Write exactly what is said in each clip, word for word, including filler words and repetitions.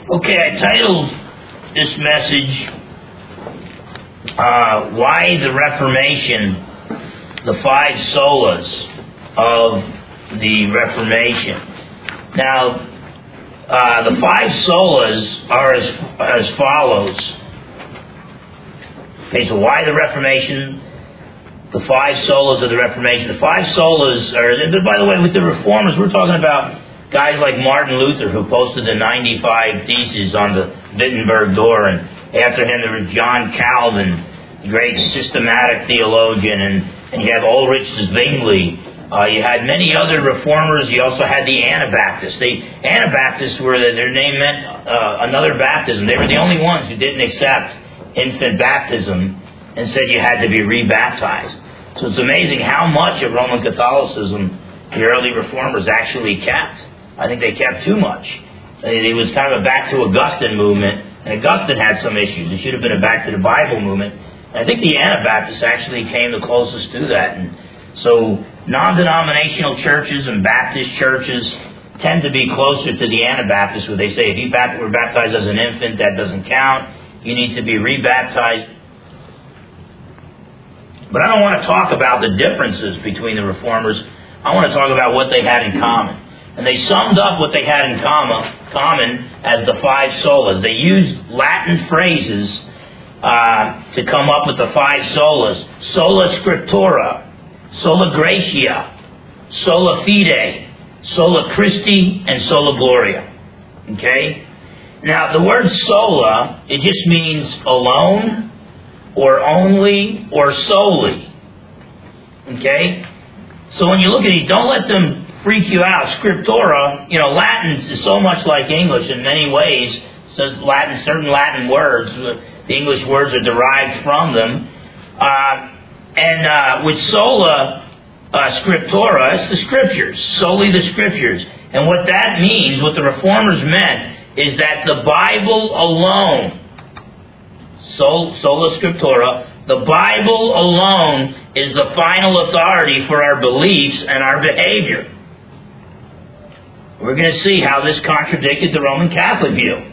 Okay, I titled this message, uh, Why the Reformation, the Five Solas of the Reformation. Now, uh, the five solas are as, as follows. Okay, so why the Reformation? The five solas of the Reformation. The five solas are, by the way, with the Reformers, we're talking about guys like Martin Luther, who posted the ninety-five Theses on the Wittenberg door, and after him there was John Calvin, great systematic theologian, and, and you have Ulrich Zwingli. Uh, you had many other reformers. You also had the Anabaptists. The Anabaptists were, their name meant uh, another baptism. They were the only ones who didn't accept infant baptism and said you had to be rebaptized. So it's amazing how much of Roman Catholicism the early reformers actually kept. I think they kept too much. It was kind of a back to Augustine movement, and Augustine had some issues. It should have been a back to the Bible movement. And I think the Anabaptists actually came the closest to that. And so non-denominational churches and Baptist churches tend to be closer to the Anabaptists, where they say if you were baptized as an infant, that doesn't count. You need to be rebaptized. But I don't want to talk about the differences between the reformers. I want to talk about what they had in common. And they summed up what they had in common, common as the five solas. They used Latin phrases uh, to come up with the five solas. Sola Scriptura, Sola Gratia, Sola Fide, Sola Christi, and Sola Gloria. Okay? Now, the word sola, it just means alone, or only, or solely. Okay? So when you look at these, don't let them freak you out. Scriptura, you know, Latin is so much like English in many ways. So Latin, certain Latin words, the English words are derived from them. Uh, and uh, with sola uh, scriptura, it's the Scriptures, solely the Scriptures. And what that means, what the Reformers meant, is that the Bible alone, sol, sola scriptura, the Bible alone is the final authority for our beliefs and our behavior. We're going to see how this contradicted the Roman Catholic view.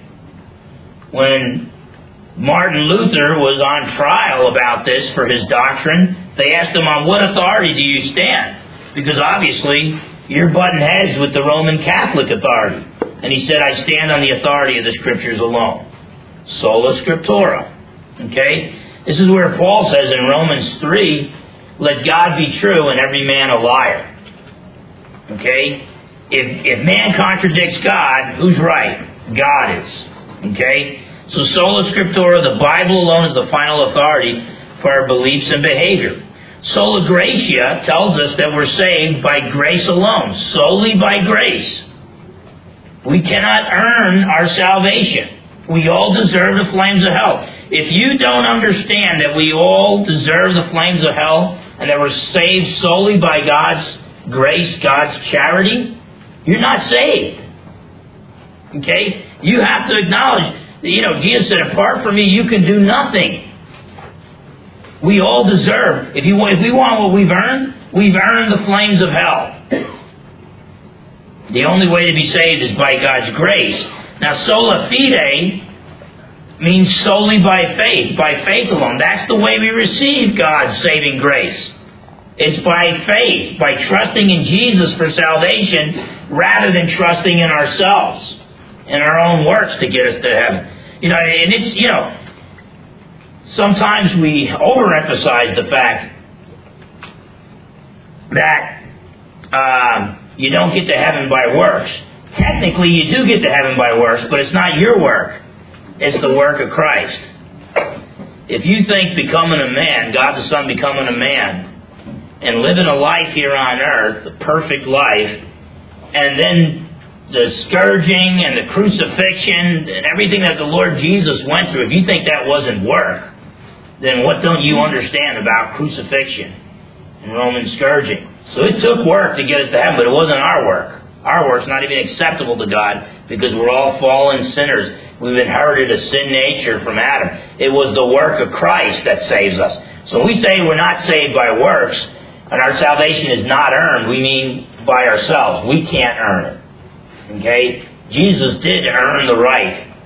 When Martin Luther was on trial about this for his doctrine, they asked him, on what authority do you stand? Because obviously, you're butting heads with the Roman Catholic authority. And he said, I stand on the authority of the Scriptures alone. Sola Scriptura. Okay? This is where Paul says in Romans three, let God be true and every man a liar. Okay? If, if man contradicts God, who's right? God is. Okay? So Sola Scriptura, the Bible alone, is the final authority for our beliefs and behavior. Sola Gratia tells us that we're saved by grace alone, solely by grace. We cannot earn our salvation. We all deserve the flames of hell. If you don't understand that we all deserve the flames of hell and that we're saved solely by God's grace, God's charity, you're not saved. Okay? You have to acknowledge that, you know, Jesus said, apart from me, you can do nothing. We all deserve. If you if we want what we've earned, we've earned the flames of hell. The only way to be saved is by God's grace. Now, sola fide means solely by faith, by faith alone. That's the way we receive God's saving grace. It's by faith, by trusting in Jesus for salvation, rather than trusting in ourselves, in our own works to get us to heaven. You know, and it's, you know, sometimes we overemphasize the fact that um, you don't get to heaven by works. Technically, you do get to heaven by works, but it's not your work. It's the work of Christ. If you think becoming a man, God the Son becoming a man, and living a life here on earth, the perfect life, and then the scourging and the crucifixion and everything that the Lord Jesus went through, if you think that wasn't work, then what don't you understand about crucifixion and Roman scourging? So it took work to get us to heaven, but it wasn't our work. Our work's not even acceptable to God because we're all fallen sinners. We've inherited a sin nature from Adam. It was the work of Christ that saves us. So when we say we're not saved by works and our salvation is not earned, we mean by ourselves. We can't earn it. Okay? Jesus did earn the right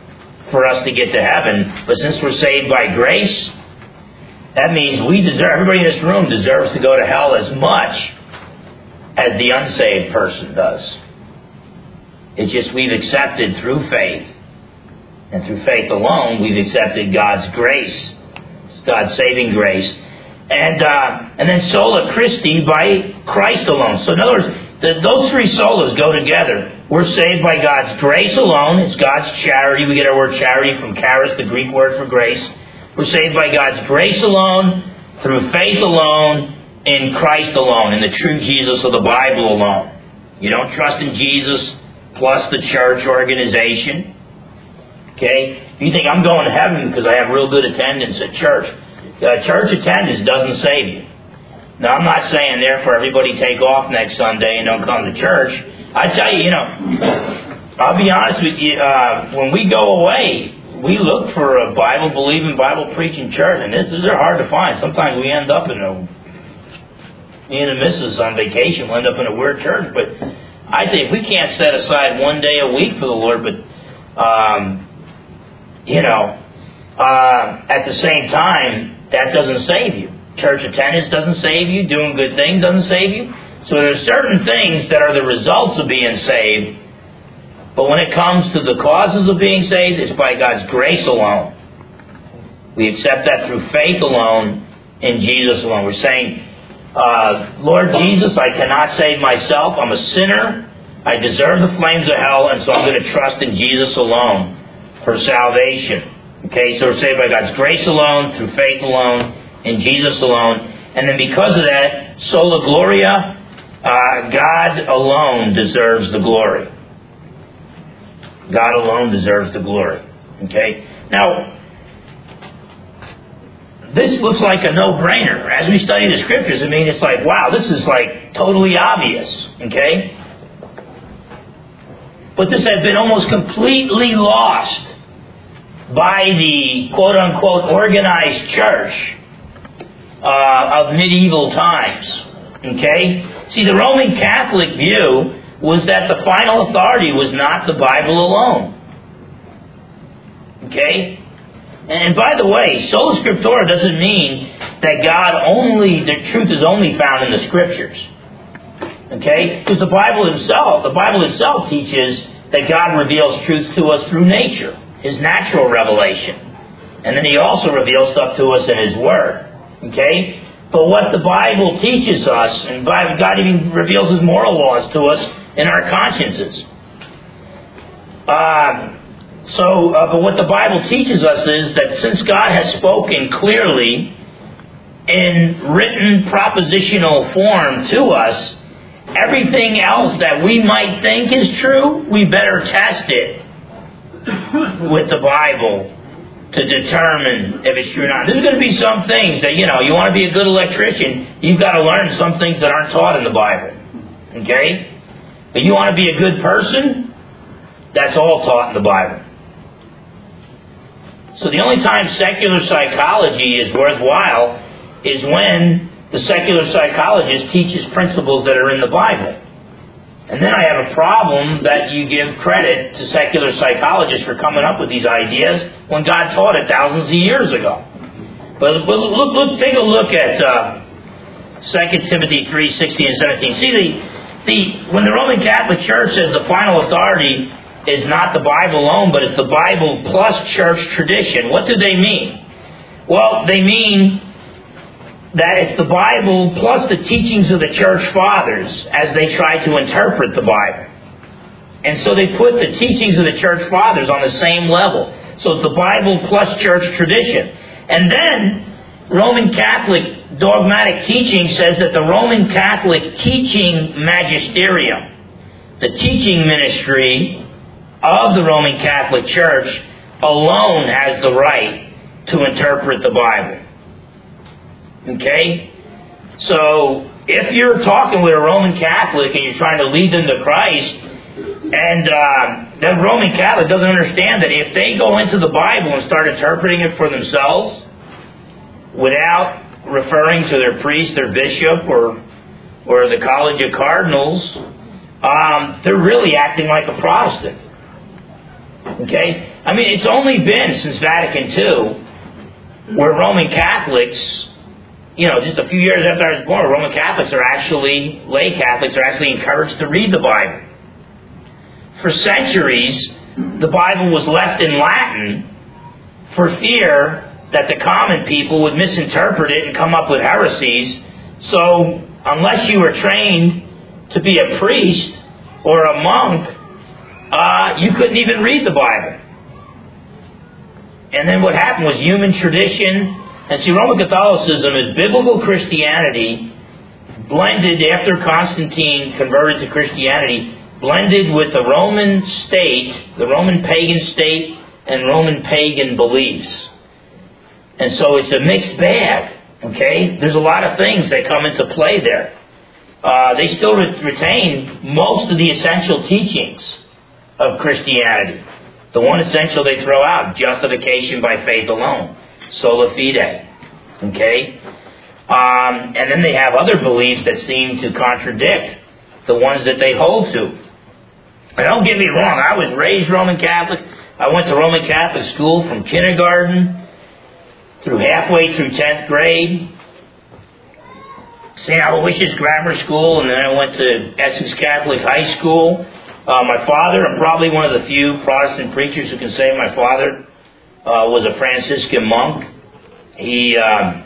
for us to get to heaven. But since we're saved by grace, that means we deserve, everybody in this room deserves to go to hell as much as the unsaved person does. It's just we've accepted through faith. And through faith alone, we've accepted God's grace. God's saving grace. And uh, and then sola Christi, by Christ alone. So in other words, the, those three solas go together. We're saved by God's grace alone. It's God's charity. We get our word charity from charis, the Greek word for grace. We're saved by God's grace alone, through faith alone, in Christ alone, in the true Jesus of the Bible alone. You don't trust in Jesus plus the church organization. Okay? If you think I'm going to heaven because I have real good attendance at church, uh, church attendance doesn't save you. Now, I'm not saying, therefore, everybody take off next Sunday and don't come to church. I tell you, you know, I'll be honest with you, uh, when we go away, we look for a Bible-believing, Bible-preaching church, and this is they're hard to find. Sometimes we end up in a, me and the missus on vacation, we'll end up in a weird church, but I think if we can't set aside one day a week for the Lord, but, um, you know, uh, at the same time, that doesn't save you. Church attendance doesn't save you. Doing good things doesn't save you. So there's certain things that are the results of being saved. But when it comes to the causes of being saved, it's by God's grace alone. We accept that through faith alone, in Jesus alone. We're saying, uh, Lord Jesus, I cannot save myself. I'm a sinner. I deserve the flames of hell, and so I'm going to trust in Jesus alone for salvation. Okay, so we're saved by God's grace alone, through faith alone, in Jesus alone. And then because of that, sola gloria, uh, God alone deserves the glory. God alone deserves the glory. Okay? Now, this looks like a no-brainer. As we study the Scriptures, I mean, it's like, wow, this is like totally obvious. Okay? But this has been almost completely lost by the quote-unquote organized church uh, of medieval times. Okay? See, the Roman Catholic view was that the final authority was not the Bible alone. Okay? And by the way, sola scriptura doesn't mean that God only, the truth is only found in the Scriptures. Okay? Because the Bible itself, the Bible itself teaches that God reveals truth to us through nature, His natural revelation. And then He also reveals stuff to us in His Word. Okay? But what the Bible teaches us, and God even reveals His moral laws to us in our consciences. Uh, so, uh, but what the Bible teaches us is that since God has spoken clearly in written propositional form to us, everything else that we might think is true, we better test it with the Bible to determine if it's true or not. There's going to be some things that, you know, you want to be a good electrician, you've got to learn some things that aren't taught in the Bible. Okay? But you want to be a good person, that's all taught in the Bible. So the only time secular psychology is worthwhile is when the secular psychologist teaches principles that are in the Bible. And then I have a problem that you give credit to secular psychologists for coming up with these ideas when God taught it thousands of years ago. But, but look, look, take a look at uh, Second Timothy three, sixteen and seventeen. See, the, the when the Roman Catholic Church says the final authority is not the Bible alone, but it's the Bible plus church tradition, what do they mean? Well, they mean that it's the Bible plus the teachings of the church fathers as they try to interpret the Bible. And so they put the teachings of the church fathers on the same level. So it's the Bible plus church tradition. And then Roman Catholic dogmatic teaching says that the Roman Catholic teaching magisterium, the teaching ministry of the Roman Catholic Church, alone has the right to interpret the Bible. Okay? So, if you're talking with a Roman Catholic and you're trying to lead them to Christ, and uh, that Roman Catholic doesn't understand that if they go into the Bible and start interpreting it for themselves, without referring to their priest, their bishop, or or the College of Cardinals, um, they're really acting like a Protestant. Okay? I mean, it's only been since Vatican Two where Roman Catholics, you know, just a few years after I was born, Roman Catholics are actually, lay Catholics are actually encouraged to read the Bible. For centuries, the Bible was left in Latin for fear that the common people would misinterpret it and come up with heresies. So, unless you were trained to be a priest or a monk, uh, you couldn't even read the Bible. And then what happened was human tradition. And see, Roman Catholicism is biblical Christianity blended after Constantine converted to Christianity, blended with the Roman state, the Roman pagan state, and Roman pagan beliefs. And so it's a mixed bag, okay? There's a lot of things that come into play there. Uh, they still re- retain most of the essential teachings of Christianity. The one essential they throw out, justification by faith alone, sola fide, okay? Um, and then they have other beliefs that seem to contradict the ones that they hold to. And don't get me wrong, I was raised Roman Catholic. I went to Roman Catholic school from kindergarten through halfway through tenth grade. Saint Aloysius Grammar School, and then I went to Essex Catholic High School. Uh, my father, I'm probably one of the few Protestant preachers who can say my father uh, was a Franciscan monk. He uh,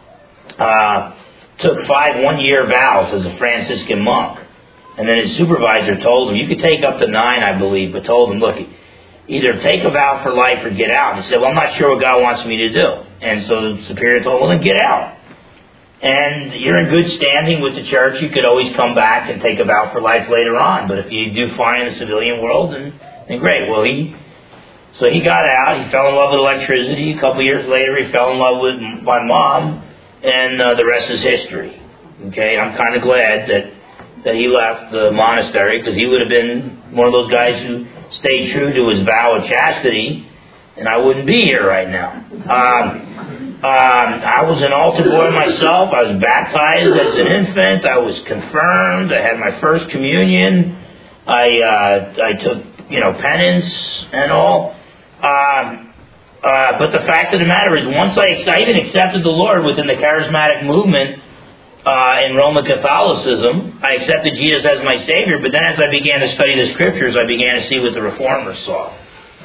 uh, took five one-year vows as a Franciscan monk. And then his supervisor told him, you could take up to nine, I believe, but told him, look, either take a vow for life or get out. And he said, well, I'm not sure what God wants me to do. And so the superior told him, well, then get out. And you're in good standing with the church. You could always come back and take a vow for life later on. But if you do fine in the civilian world, then, then great. Well, he so he got out. He fell in love with electricity. A couple of years later, he fell in love with my mom. And uh, the rest is history. Okay, I'm kind of glad that, that he left the monastery, because he would have been one of those guys who stayed true to his vow of chastity, and I wouldn't be here right now. Um, um, I was an altar boy myself. I was baptized as an infant. I was confirmed. I had my first communion. I uh, I took, you know, penance and all. Um, uh, but the fact of the matter is, once I, I even accepted the Lord within the charismatic movement uh, in Roman Catholicism, I accepted Jesus as my Savior. But then as I began to study the Scriptures, I began to see what the Reformers saw.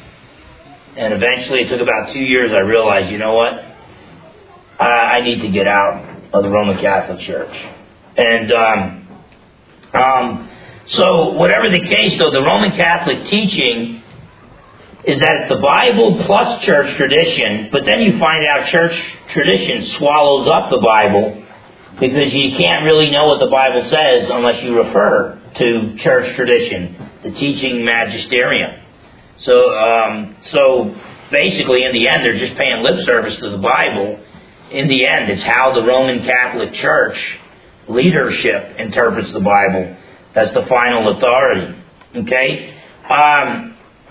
And eventually, it took about two years, I realized, you know what? I, I need to get out of the Roman Catholic Church. And um, um, so, whatever the case, though, the Roman Catholic teaching is that it's the Bible plus church tradition, but then you find out church tradition swallows up the Bible, because you can't really know what the Bible says unless you refer to church tradition, the teaching magisterium. So, um, so basically, in the end, they're just paying lip service to the Bible. In the end, it's how the Roman Catholic Church leadership interprets the Bible. That's the final authority. Okay? Um,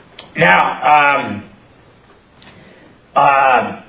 now, um, uh,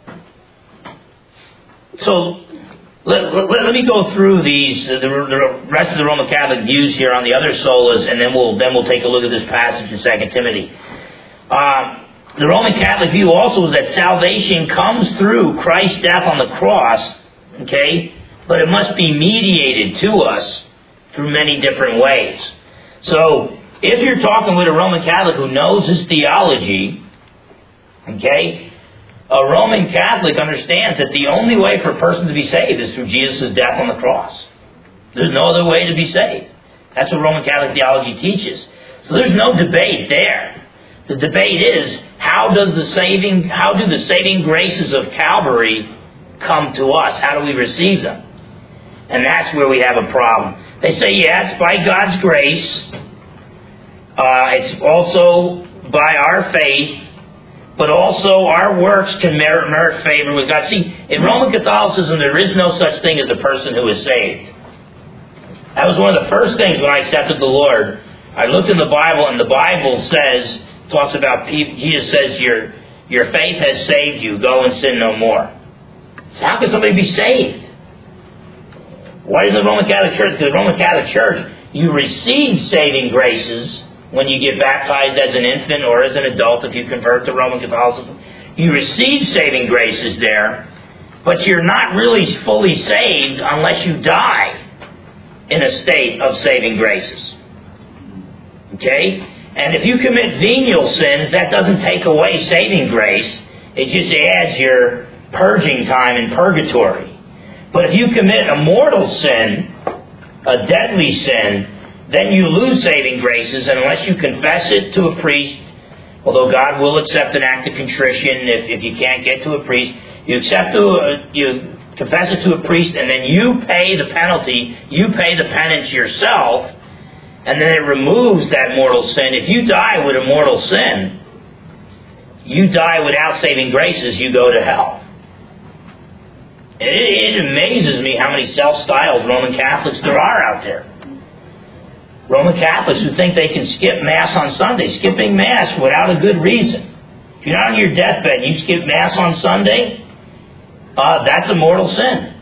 so let, let, let me go through these, the, the rest of the Roman Catholic views here on the other solas, and then we'll then we'll take a look at this passage in Second Timothy. Uh, the Roman Catholic view also is that salvation comes through Christ's death on the cross, okay, but it must be mediated to us through many different ways. So, if you're talking with a Roman Catholic who knows his theology, okay, a Roman Catholic understands that the only way for a person to be saved is through Jesus' death on the cross. There's no other way to be saved. That's what Roman Catholic theology teaches. So there's no debate there. The debate is, how does the saving, how do the saving graces of Calvary come to us? How do we receive them? And that's where we have a problem. They say, yeah, it's by God's grace. Uh, it's also by our faith, but also our works can merit, merit favor with God. See, in Roman Catholicism, there is no such thing as the person who is saved. That was one of the first things when I accepted the Lord. I looked in the Bible, and the Bible says, talks about people, Jesus says, your, your faith has saved you. Go and sin no more. So how can somebody be saved? Why is the Roman Catholic Church? Because the Roman Catholic Church, you receive saving graces when you get baptized as an infant or as an adult if you convert to Roman Catholicism. You receive saving graces there, but you're not really fully saved unless you die in a state of saving graces. Okay? And if you commit venial sins, that doesn't take away saving grace. It just adds your purging time in purgatory. But if you commit a mortal sin, a deadly sin, then you lose saving graces, and unless you confess it to a priest, although God will accept an act of contrition if, if you can't get to a priest, you accept to a, you confess it to a priest, and then you pay the penalty, you pay the penance yourself, and then it removes that mortal sin. If you die with a mortal sin, you die without saving graces, you go to hell. It, it amazes me how many self-styled Roman Catholics there are out there. Roman Catholics who think they can skip Mass on Sunday. Skipping Mass without a good reason. If you're not on your deathbed and you skip Mass on Sunday, uh, that's a mortal sin.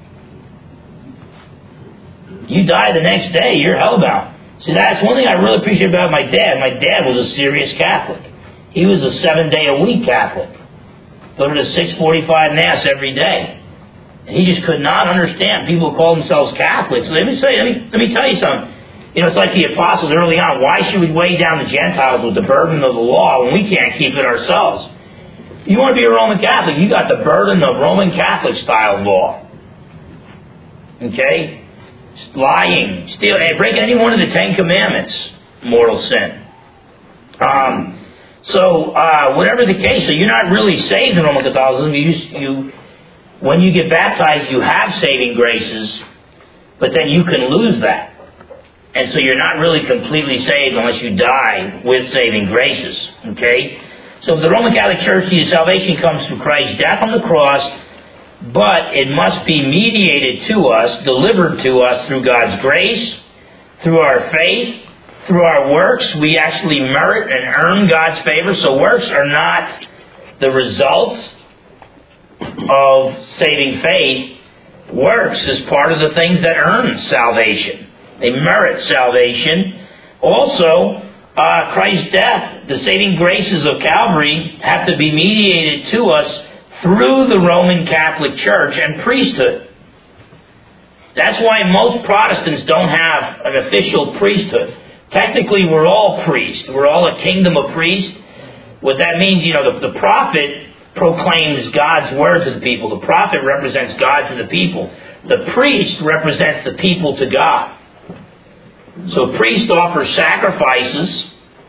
You die the next day, you're hellbound. See, that's one thing I really appreciate about my dad. My dad was a serious Catholic. He was a seven-day-a-week Catholic. Go to the six forty-five Mass every day. And he just could not understand people who call themselves Catholics. Let me say, let me, let me tell you something. You know, it's like the apostles early on. Why should we weigh down the Gentiles with the burden of the law when we can't keep it ourselves? If you want to be a Roman Catholic, you got the burden of Roman Catholic style law. Okay? Lying, stealing, breaking any one of the Ten Commandments, mortal sin. Um, so, uh, whatever the case, so you're not really saved in Roman Catholicism. You, you, when you get baptized, you have saving graces, but then you can lose that. And so you're not really completely saved unless you die with saving graces. Okay? So the Roman Catholic Church, the salvation comes through Christ's death on the cross, but it must be mediated to us, delivered to us through God's grace, through our faith, through our works. We actually merit and earn God's favor. So works are not the result of saving faith. Works is part of the things that earn salvation. They merit salvation. Also, uh, Christ's death, the saving graces of Calvary, have to be mediated to us through the Roman Catholic Church and priesthood. That's why most Protestants don't have an official priesthood. Technically, we're all priests. We're all a kingdom of priests. What that means, you know, the, the prophet proclaims God's word to the people. The prophet represents God to the people. The priest represents the people to God. So priest offers sacrifices,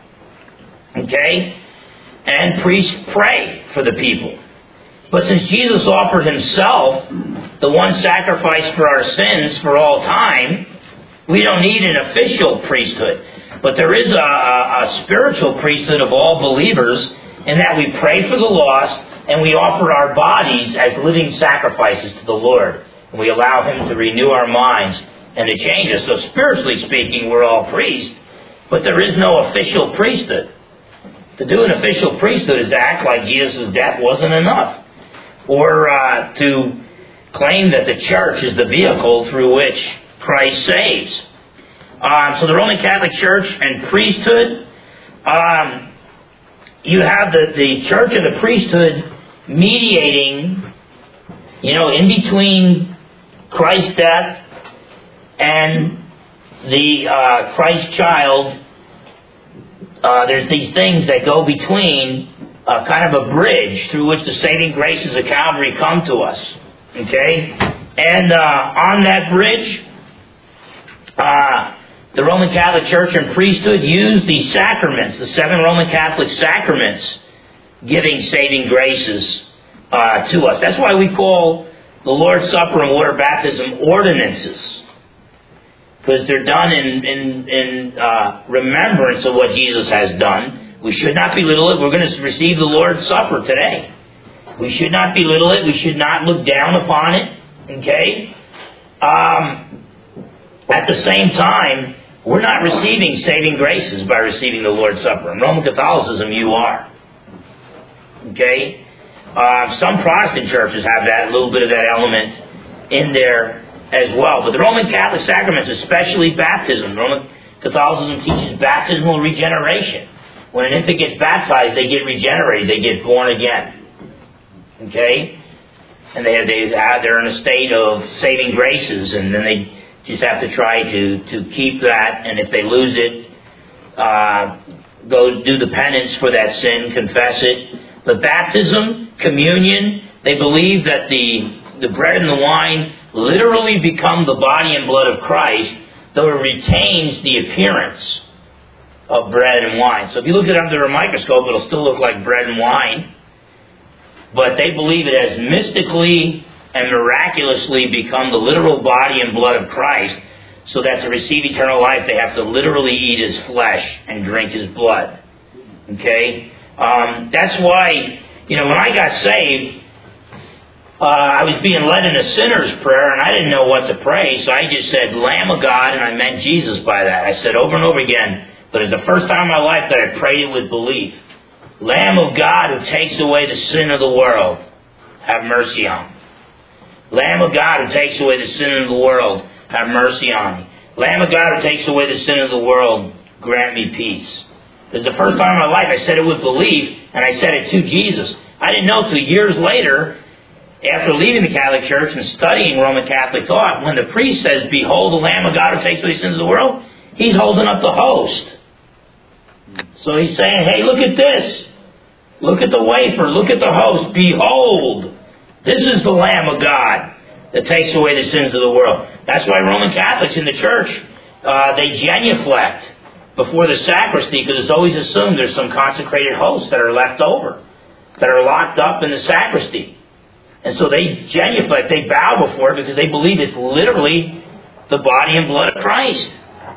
okay, and priests pray for the people. But since Jesus offered himself, the one sacrifice for our sins for all time, we don't need an official priesthood. But there is a, a, a spiritual priesthood of all believers in that we pray for the lost and we offer our bodies as living sacrifices to the Lord. And we allow him to renew our minds and to change us. So spiritually speaking, we're all priests, but there is no official priesthood. To do an official priesthood is to act like Jesus' death wasn't enough, or uh, to claim that the church is the vehicle through which Christ saves. Um, so the Roman Catholic Church and priesthood, um, you have the, the church and the priesthood mediating, you know, in between Christ's death and the uh, Christ child. Uh, there's these things that go between, uh, kind of a bridge through which the saving graces of Calvary come to us. Okay? And uh, on that bridge, uh, the Roman Catholic Church and priesthood use these sacraments, the seven Roman Catholic sacraments, giving saving graces uh, to us. That's why we call the Lord's Supper and water baptism ordinances, because they're done in, in, in uh, remembrance of what Jesus has done. We should not belittle it. We're going to receive the Lord's Supper today. We should not belittle it. We should not look down upon it. Okay? Um, at the same time, we're not receiving saving graces by receiving the Lord's Supper. In Roman Catholicism, you are. Okay? Uh, some Protestant churches have that, a little bit of that element in there as well. But the Roman Catholic sacraments, especially baptism, Roman Catholicism teaches baptismal regeneration. When an infant gets baptized, they get regenerated. They get born again. Okay? And they, they, they're in a state of saving graces, and then they just have to try to, to keep that, and if they lose it, uh, go do the penance for that sin, confess it. But baptism, communion, they believe that the, the bread and the wine literally become the body and blood of Christ, though it retains the appearance of bread and wine. So if you look at it under a microscope, it'll still look like bread and wine. But they believe it has mystically and miraculously become the literal body and blood of Christ, so that to receive eternal life, they have to literally eat His flesh and drink His blood. Okay? Um, that's why, you know, when I got saved, uh, I was being led in a sinner's prayer, and I didn't know what to pray, so I just said, Lamb of God, and I meant Jesus by that. I said over and over again, but it's the first time in my life that I prayed it with belief. Lamb of God who takes away the sin of the world, have mercy on me. Lamb of God who takes away the sin of the world, have mercy on me. Lamb of God who takes away the sin of the world, grant me peace. It was the first time in my life I said it with belief, and I said it to Jesus. I didn't know until years later, after leaving the Catholic Church and studying Roman Catholic thought, when the priest says, behold the Lamb of God who takes away the sins of the world, he's holding up the host. So he's saying, hey, look at this. Look at the wafer. Look at the host. Behold. This is the Lamb of God that takes away the sins of the world. That's why Roman Catholics in the church, uh, they genuflect before the sacristy, because it's always assumed there's some consecrated hosts that are left over, that are locked up in the sacristy. And so they genuflect, they bow before it, because they believe it's literally the body and blood of Christ.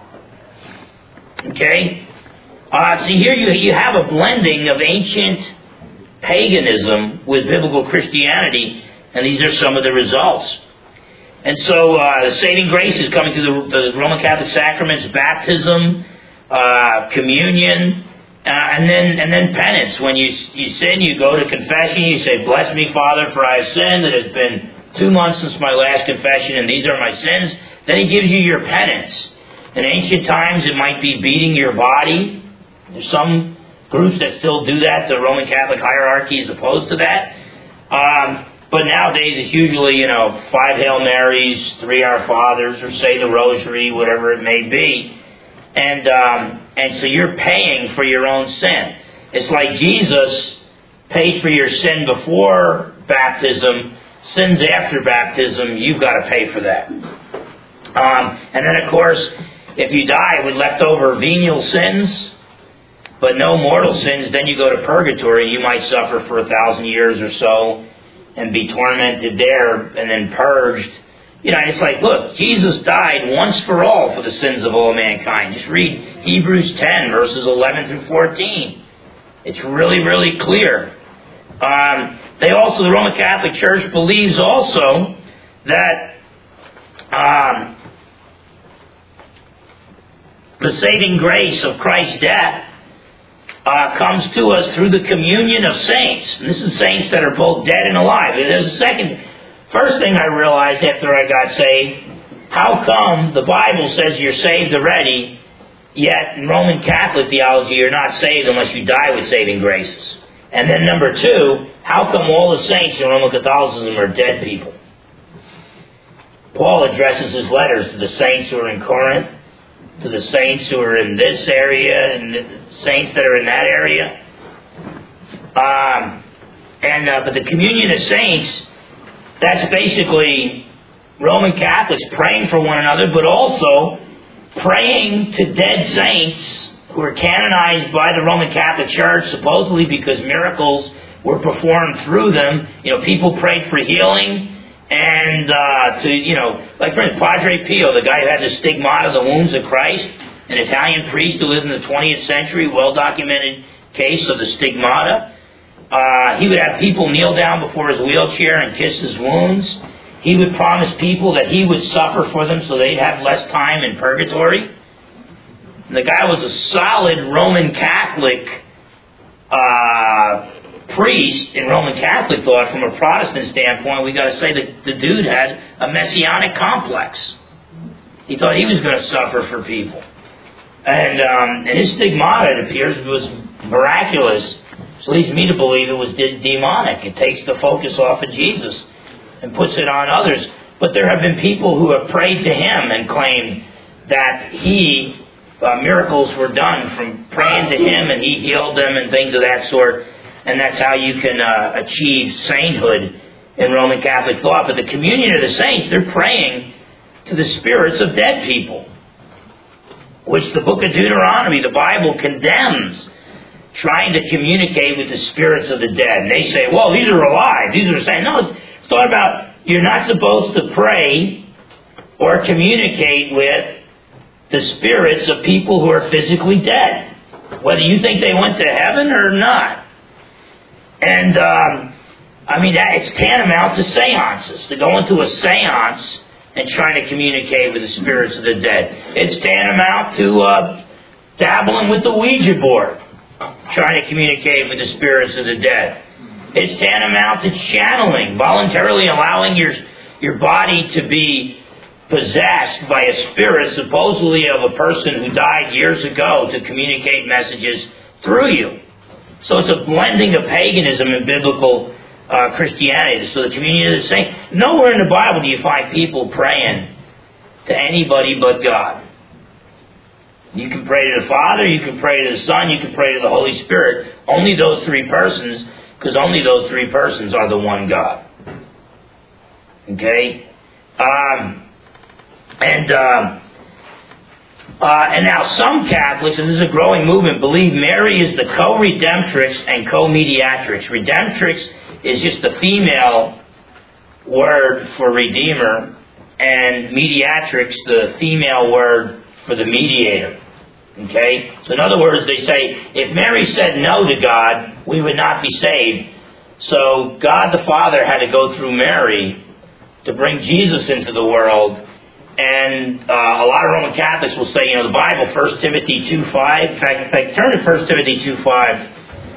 Okay? Uh, see, here you, you have a blending of ancient paganism with biblical Christianity, and these are some of the results. And so uh, the saving grace is coming through the, the Roman Catholic sacraments, baptism, uh, communion, uh, and then and then penance. When you you sin, you go to confession, you say, bless me, Father, for I have sinned. It has been two months since my last confession, and these are my sins. Then He gives you your penance. In ancient times, it might be beating your body. There's some groups that still do that. The Roman Catholic hierarchy is opposed to that. Um, but nowadays it's usually, you know, five Hail Marys, three Our Fathers, or say the Rosary, whatever it may be. And um, and so you're paying for your own sin. It's like Jesus paid for your sin before baptism. Sins after baptism, you've got to pay for that. Um, and then, of course, if you die with leftover venial sins, but no mortal sins, then you go to purgatory. You might suffer for a thousand years or so and be tormented there and then purged. You know, it's like, look, Jesus died once for all for the sins of all mankind. Just read Hebrews ten, verses eleven through fourteen. It's really, really clear. Um, they also, the Roman Catholic Church believes also that um, the saving grace of Christ's death Uh, comes to us through the communion of saints. And this is saints that are both dead and alive. And there's a second, first thing I realized after I got saved, how come the Bible says you're saved already, yet in Roman Catholic theology you're not saved unless you die with saving graces? And then number two, how come all the saints in Roman Catholicism are dead people? Paul addresses his letters to the saints who are in Corinth, to the saints who are in this area, and the saints that are in that area. Um, and uh, but the communion of saints, that's basically Roman Catholics praying for one another, but also praying to dead saints who were canonized by the Roman Catholic Church, supposedly because miracles were performed through them. You know, people prayed for healing. And uh, to, you know, like for instance, Padre Pio, the guy who had the stigmata, the wounds of Christ, an Italian priest who lived in the twentieth century, well-documented case of the stigmata. Uh, he would have people kneel down before his wheelchair and kiss his wounds. He would promise people that he would suffer for them so they'd have less time in purgatory. And the guy was a solid Roman Catholic uh priest in Roman Catholic thought. From a Protestant standpoint, we got to say that the dude had a messianic complex. He thought he was going to suffer for people. And, um, and his stigmata, it appears, was miraculous. Which leads me to believe it was de- demonic. It takes the focus off of Jesus and puts it on others. But there have been people who have prayed to him and claimed that he, uh, miracles were done from praying to him and he healed them and things of that sort. And that's how you can uh, achieve sainthood in Roman Catholic thought. But the communion of the saints, they're praying to the spirits of dead people, which the book of Deuteronomy, the Bible, condemns trying to communicate with the spirits of the dead. And they say, well, these are alive. These are saying, no, it's, it's thought about, you're not supposed to pray or communicate with the spirits of people who are physically dead, whether you think they went to heaven or not. And, um, I mean, that, it's tantamount to seances, to go into a seance and trying to communicate with the spirits of the dead. It's tantamount to uh, dabbling with the Ouija board, trying to communicate with the spirits of the dead. It's tantamount to channeling, voluntarily allowing your your body to be possessed by a spirit, supposedly of a person who died years ago, to communicate messages through you. So it's a blending of paganism and biblical uh, Christianity. So the communion of the saints. Nowhere in the Bible do you find people praying to anybody but God. You can pray to the Father, you can pray to the Son, you can pray to the Holy Spirit. Only those three persons, because only those three persons are the one God. Okay? Um, and um, uh, and now some Catholics, and this is a growing movement, believe Mary is the co-redemptrix and co-mediatrix. Redemptrix is just the female word for redeemer, and mediatrix, the female word for the mediator. Okay? So in other words, they say, if Mary said no to God, we would not be saved. So God the Father had to go through Mary to bring Jesus into the world. And uh, a lot of Roman Catholics will say, you know, the Bible, First Timothy two five, in fact, in fact turn to First Timothy two five.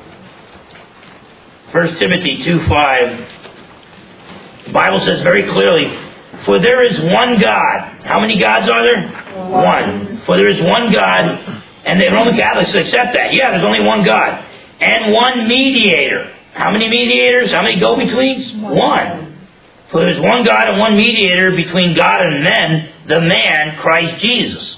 First Timothy two five, the Bible says very clearly, for there is one God. How many gods are there? One. one. For there is one God, and the Roman Catholics accept that. Yeah, there's only one God. And one mediator. How many mediators? How many go-betweens? One. one. For there is one God and one mediator between God and men, the man, Christ Jesus.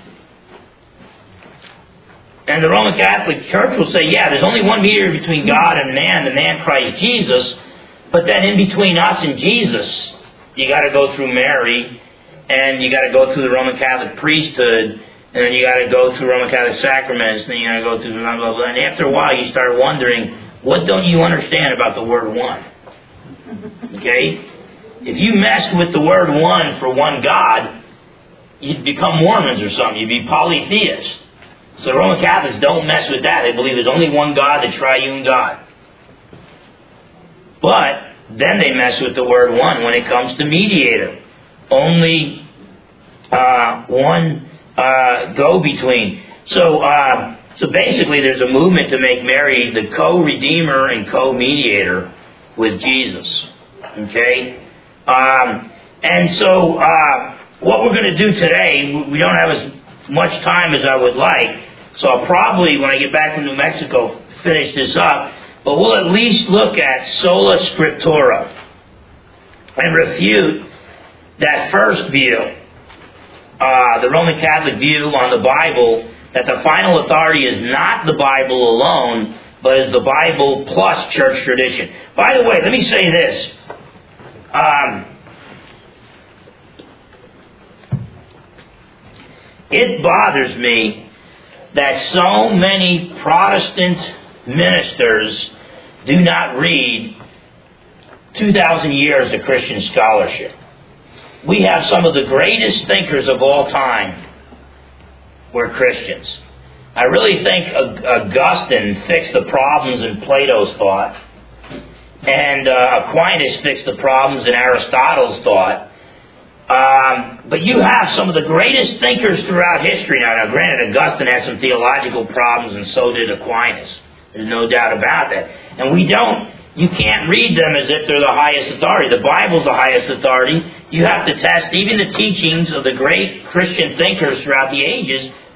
And the Roman Catholic Church will say, yeah, there's only one mediator between God and man, the man, Christ Jesus. But then in between us and Jesus, you got to go through Mary, and you got to go through the Roman Catholic priesthood, and then you got to go through Roman Catholic sacraments, and then you got to go through blah, blah, blah. And after a while, you start wondering, what don't you understand about the word one? Okay? If you messed with the word one for one God, you'd become Mormons or something. You'd be polytheists. So Roman Catholics don't mess with that. They believe there's only one God, the triune God. But then they mess with the word one when it comes to mediator. Only uh, one uh, go-between. So, uh, so basically there's a movement to make Mary the co-redeemer and co-mediator with Jesus. Okay? Um, and so uh, what we're going to do today, we don't have as much time as I would like, so I'll probably, when I get back from New Mexico, finish this up. But we'll at least look at sola scriptura and refute that first view, uh, the Roman Catholic view on the Bible, that the final authority is not the Bible alone, but is the Bible plus church tradition. By the way, let me say this. Um, it bothers me that so many Protestant ministers do not read two thousand years of Christian scholarship. We have some of the greatest thinkers of all time were Christians. I really think Augustine fixed the problems in Plato's thought, and uh, Aquinas fixed the problems in Aristotle's thought. Um, but you have some of the greatest thinkers throughout history. Now, now, granted, Augustine had some theological problems, and so did Aquinas. There's no doubt about that. And we don't, you can't read them as if they're the highest authority. The Bible's the highest authority. You have to test even the teachings of the great Christian thinkers throughout the ages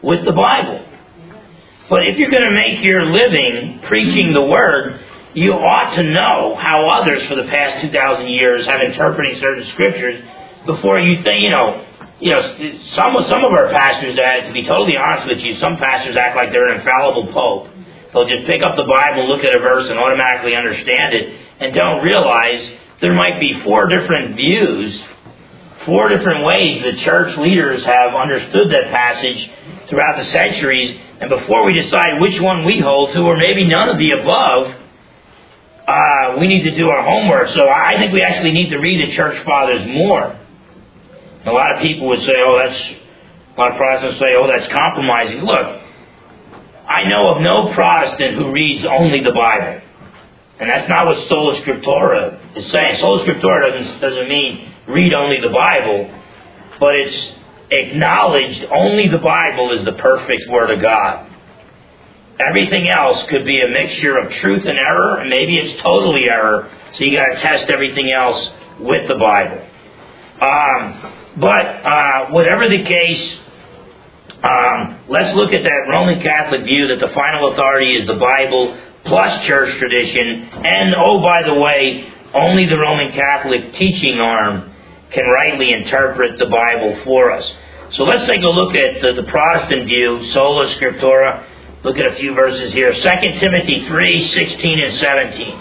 with the Bible. But if you're going to make your living preaching the Word, you ought to know how others for the past two thousand years have interpreted certain Scriptures before you think, you know, you know, some, some of our pastors, uh, to be totally honest with you, some pastors act like they're an infallible pope. They'll just pick up the Bible, look at a verse, and automatically understand it, and don't realize there might be four different views, four different ways the church leaders have understood that passage throughout the centuries, and before we decide which one we hold to, or maybe none of the above, uh, we need to do our homework. So I think we actually need to read the church fathers more. A lot of people would say, oh, that's, a lot of Protestants say, oh, that's compromising. Look, I know of no Protestant who reads only the Bible. And that's not what Sola Scriptura is saying. Sola Scriptura doesn't, doesn't mean read only the Bible, but it's acknowledged only the Bible is the perfect Word of God. Everything else could be a mixture of truth and error, and maybe it's totally error, so you got to test everything else with the Bible. Um, but uh, whatever the case, Um, let's look at that Roman Catholic view that the final authority is the Bible plus church tradition. And, oh, by the way, only the Roman Catholic teaching arm can rightly interpret the Bible for us. So let's take a look at the, the Protestant view, Sola Scriptura. Look at a few verses here. Second Timothy three, sixteen and seventeen.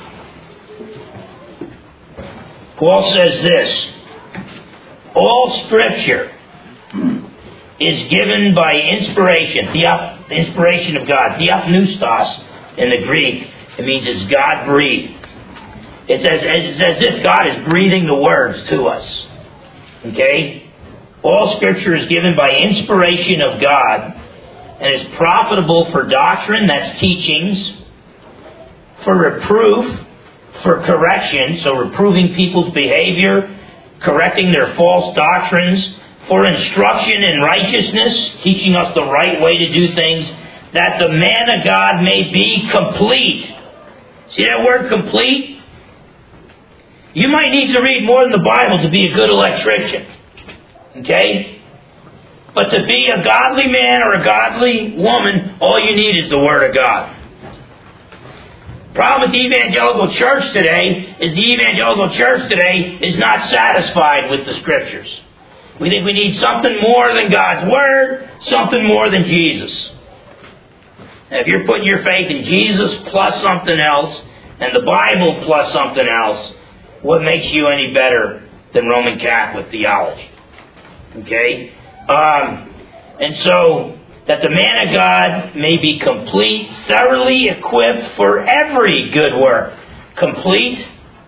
Paul says this, all Scripture is given by inspiration, the inspiration of God, theopneustos in the Greek. It means it's God-breathed. It's as, it's as if God is breathing the words to us. Okay? All Scripture is given by inspiration of God and is profitable for doctrine, that's teachings, for reproof, for correction, so reproving people's behavior, correcting their false doctrines, for instruction in righteousness, teaching us the right way to do things, that the man of God may be complete. See that word complete? You might need to read more than the Bible to be a good electrician. Okay? But to be a godly man or a godly woman, all you need is the Word of God. Problem with the evangelical church today is the evangelical church today is not satisfied with the Scriptures. We think we need something more than God's Word, something more than Jesus. And if you're putting your faith in Jesus plus something else, and the Bible plus something else, what makes you any better than Roman Catholic theology? Okay? Um, and so, that the man of God may be complete, thoroughly equipped for every good work. Complete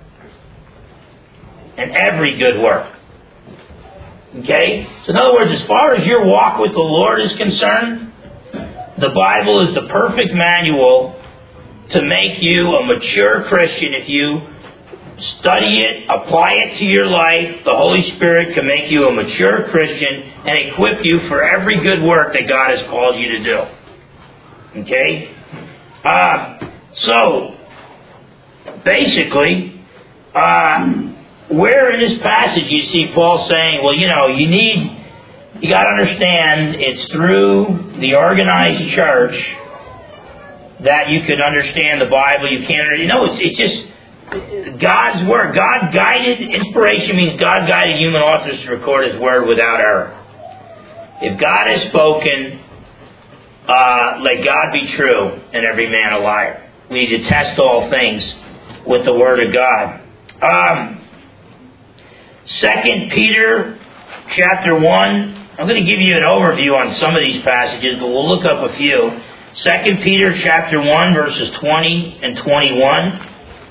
and every good work. Okay? So in other words, as far as your walk with the Lord is concerned, the Bible is the perfect manual to make you a mature Christian. If you study it, apply it to your life, the Holy Spirit can make you a mature Christian and equip you for every good work that God has called you to do. Okay? Uh, so, basically, uh, where in this passage you see Paul saying, well, you know, you need, you got to understand it's through the organized church that you can understand the Bible. You can't, you know, it's, it's just God's Word. God guided, inspiration means God guided human authors to record His Word without error. If God has spoken, uh, let God be true and every man a liar. We need to test all things with the Word of God. Um, Second Peter chapter one. I'm going to give you an overview on some of these passages, but we'll look up a few. Second Peter chapter one, verses twenty and twenty-one.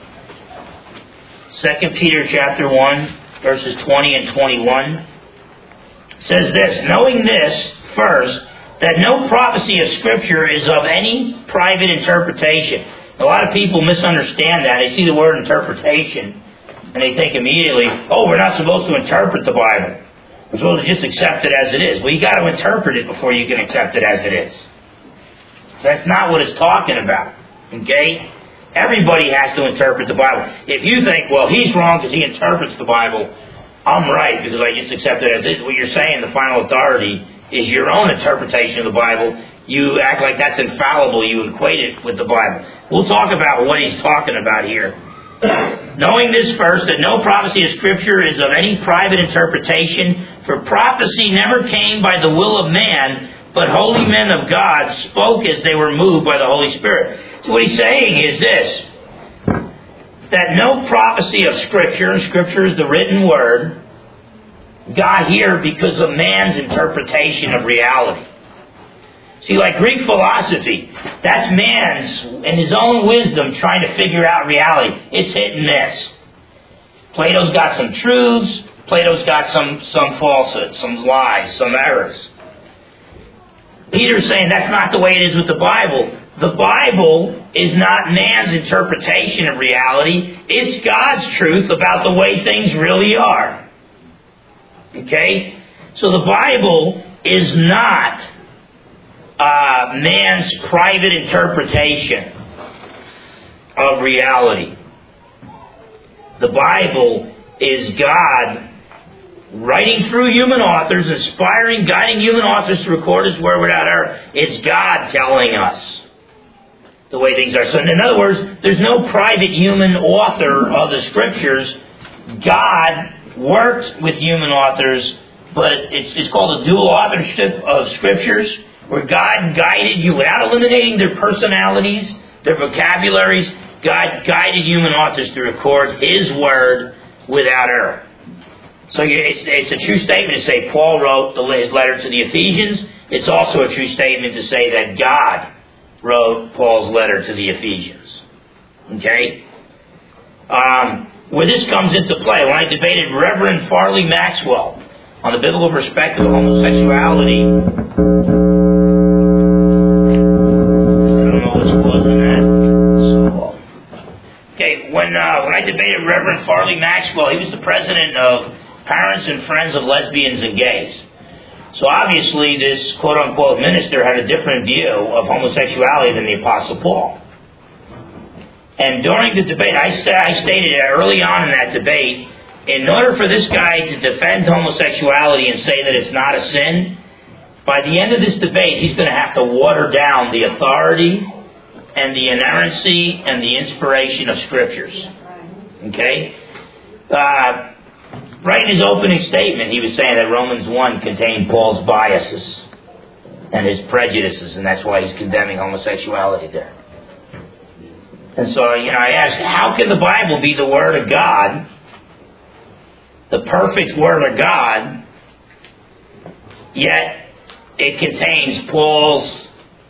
Second Peter chapter one, verses twenty and twenty-one. Says this, knowing this first, that no prophecy of Scripture is of any private interpretation. A lot of people misunderstand that. They see the word interpretation and they think immediately, oh, we're not supposed to interpret the Bible. We're supposed to just accept it as it is. Well, you got to interpret it before you can accept it as it is. So that's not what it's talking about. Okay? Everybody has to interpret the Bible. If you think, well, he's wrong because he interprets the Bible, I'm right because I just accept it as it is. What you're saying, the final authority is your own interpretation of the Bible. You act like that's infallible. You equate it with the Bible. We'll talk about what he's talking about here. Knowing this first, that no prophecy of Scripture is of any private interpretation, for prophecy never came by the will of man, but holy men of God spoke as they were moved by the Holy Spirit. So what he's saying is this, that no prophecy of Scripture, Scripture is the written Word, got here because of man's interpretation of reality. See, like Greek philosophy, that's man's, in his own wisdom, trying to figure out reality. It's hit and miss. Plato's got some truths, Plato's got some, some falsehoods, some lies, some errors. Peter's saying that's not the way it is with the Bible. The Bible is not man's interpretation of reality. It's God's truth about the way things really are. Okay? So the Bible is not uh, man's private interpretation of reality. The Bible is God writing through human authors, inspiring, guiding human authors to record His Word without error. It's God telling us the way things are. So in other words, there's no private human author of the Scriptures. God worked with human authors, but it's, it's called a dual authorship of Scriptures, where God guided you without eliminating their personalities, their vocabularies. God guided human authors to record His Word without error. So it's, it's a true statement to say Paul wrote the, his letter to the Ephesians. It's also a true statement to say that God wrote Paul's letter to the Ephesians. Okay? Um, where this comes into play, when I debated Reverend Farley Maxwell on the biblical perspective of homosexuality, I don't know what's causing that. So, okay, when uh, when I debated Reverend Farley Maxwell, he was the president of Parents and Friends of Lesbians and Gays. So obviously this quote-unquote minister had a different view of homosexuality than the Apostle Paul. And during the debate, I, st- I stated early on in that debate, in order for this guy to defend homosexuality and say that it's not a sin, by the end of this debate, he's going to have to water down the authority and the inerrancy and the inspiration of Scriptures. Okay? Uh... Right in his opening statement, he was saying that Romans one contained Paul's biases and his prejudices, and that's why he's condemning homosexuality there. And so, you know, I asked, how can the Bible be the Word of God, the perfect Word of God, yet it contains Paul's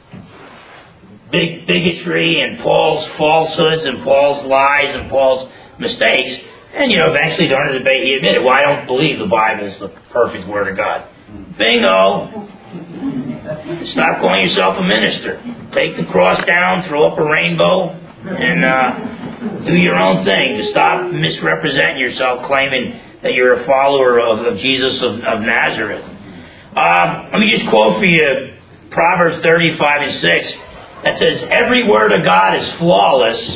big bigotry and Paul's falsehoods and Paul's lies and Paul's mistakes? And, you know, eventually during the debate he admitted, well, I don't believe the Bible is the perfect Word of God. Bingo! Stop calling yourself a minister. Take the cross down, throw up a rainbow, and uh, do your own thing. Stop misrepresenting yourself, claiming that you're a follower of, of Jesus of, of Nazareth. Uh, let me just quote for you Proverbs thirty-five and six. That says, every word of God is flawless.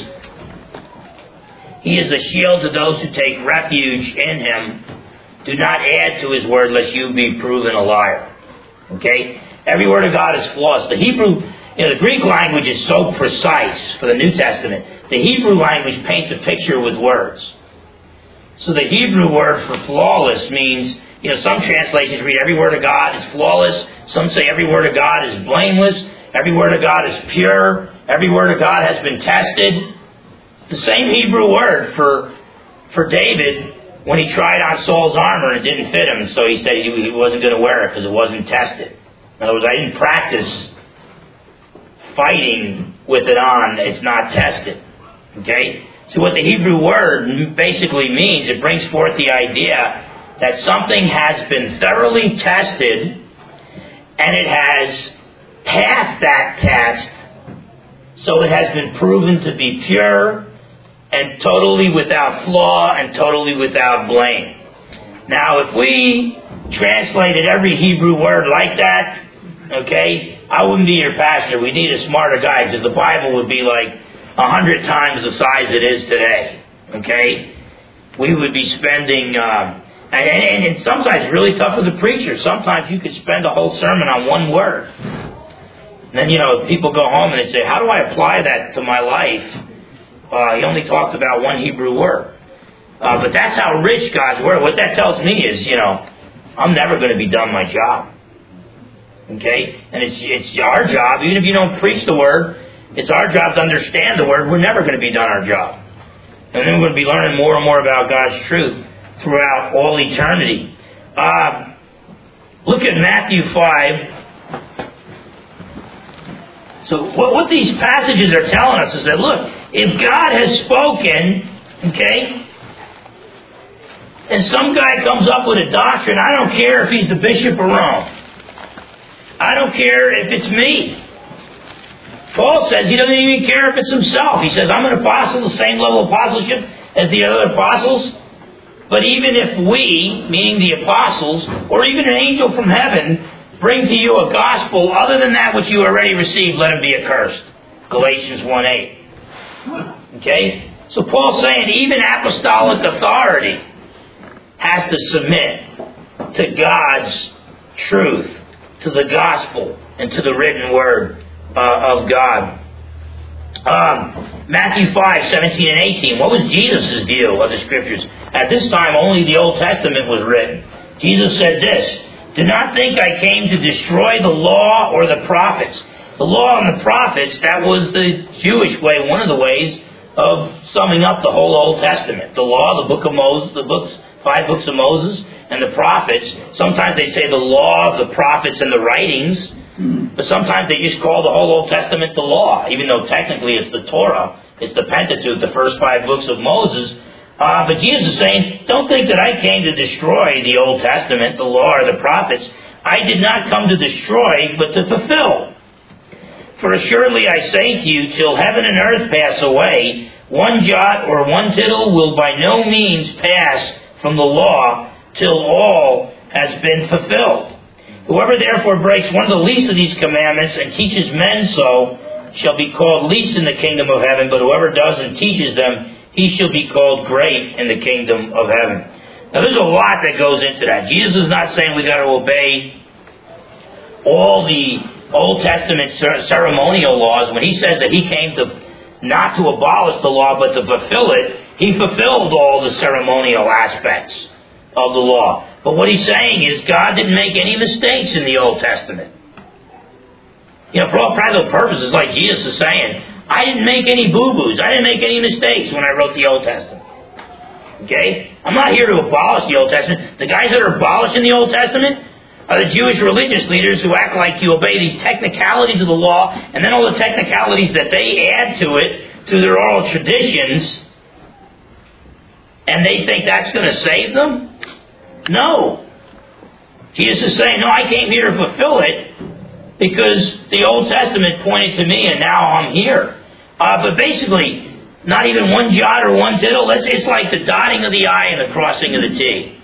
He is a shield to those who take refuge in Him. Do not add to His word, lest you be proven a liar. Okay? Every word of God is flawless. The Hebrew, you know, the Greek language is so precise for the New Testament. The Hebrew language paints a picture with words. So the Hebrew word for flawless means, you know, some translations read every word of God is flawless. Some say every word of God is blameless. Every word of God is pure. Every word of God has been tested. The same Hebrew word for for David when he tried on Saul's armor and it didn't fit him, so he said he, he wasn't going to wear it because it wasn't tested. In other words, I didn't practice fighting with it on, it's not tested. Okay? So what the Hebrew word basically means, it brings forth the idea that something has been thoroughly tested and it has passed that test, so it has been proven to be pure and totally without flaw and totally without blame. Now, if we translated every Hebrew word like that, okay, I wouldn't be your pastor. We need a smarter guy, because the Bible would be like a hundred times the size it is today. Okay? We would be spending uh, And, and, and sometimes it's really tough for the preacher. Sometimes you could spend a whole sermon on one word. And then, you know, people go home and they say, how do I apply that to my life? Uh, he only talked about one Hebrew word. Uh, but that's how rich God's word. What that tells me is, you know, I'm never going to be done my job. Okay? And it's it's our job, even if you don't preach the word, it's our job to understand the word. We're never going to be done our job. And then we're going to be learning more and more about God's truth throughout all eternity. Uh, look at Matthew five. So what, what these passages are telling us is that, look, if God has spoken, okay, and some guy comes up with a doctrine, I don't care if he's the Bishop of Rome. I don't care if it's me. Paul says he doesn't even care if it's himself. He says, I'm an apostle, the same level of apostleship as the other apostles. But even if we, meaning the apostles, or even an angel from heaven, bring to you a gospel other than that which you already received, let him be accursed. Galatians one eight. Okay? So Paul's saying even apostolic authority has to submit to God's truth, to the gospel, and to the written word uh, of God. Um, Matthew five, seventeen and eighteen. What was Jesus' view of the Scriptures? At this time, only the Old Testament was written. Jesus said this, do not think I came to destroy the law or the prophets. The law and the prophets, that was the Jewish way, one of the ways of summing up the whole Old Testament. The law, the book of Moses, the books, five books of Moses, and the prophets. Sometimes they say the law, the prophets, and the writings. But sometimes they just call the whole Old Testament the law, even though technically it's the Torah. It's the Pentateuch, the first five books of Moses. Uh, but Jesus is saying, don't think that I came to destroy the Old Testament, the law, or the prophets. I did not come to destroy, but to fulfill. For assuredly I say to you, till heaven and earth pass away, one jot or one tittle will by no means pass from the law till all has been fulfilled. Whoever therefore breaks one of the least of these commandments and teaches men so shall be called least in the kingdom of heaven, but whoever does and teaches them, he shall be called great in the kingdom of heaven. Now there's a lot that goes into that. Jesus is not saying we got to obey all the Old Testament ceremonial laws. When he says that he came to not to abolish the law but to fulfill it, he fulfilled all the ceremonial aspects of the law. But what he's saying is God didn't make any mistakes in the Old Testament. You know, for all practical purposes, like Jesus is saying, I didn't make any boo-boos. I didn't make any mistakes when I wrote the Old Testament. Okay? I'm not here to abolish the Old Testament. The guys that are abolishing the Old Testament are the Jewish religious leaders who act like you obey these technicalities of the law, and then all the technicalities that they add to it, to their oral traditions, and they think that's going to save them? No. Jesus is saying, no, I came here to fulfill it because the Old Testament pointed to me and now I'm here. Uh, but basically, not even one jot or one tittle. It's, it's like the dotting of the I and the crossing of the T.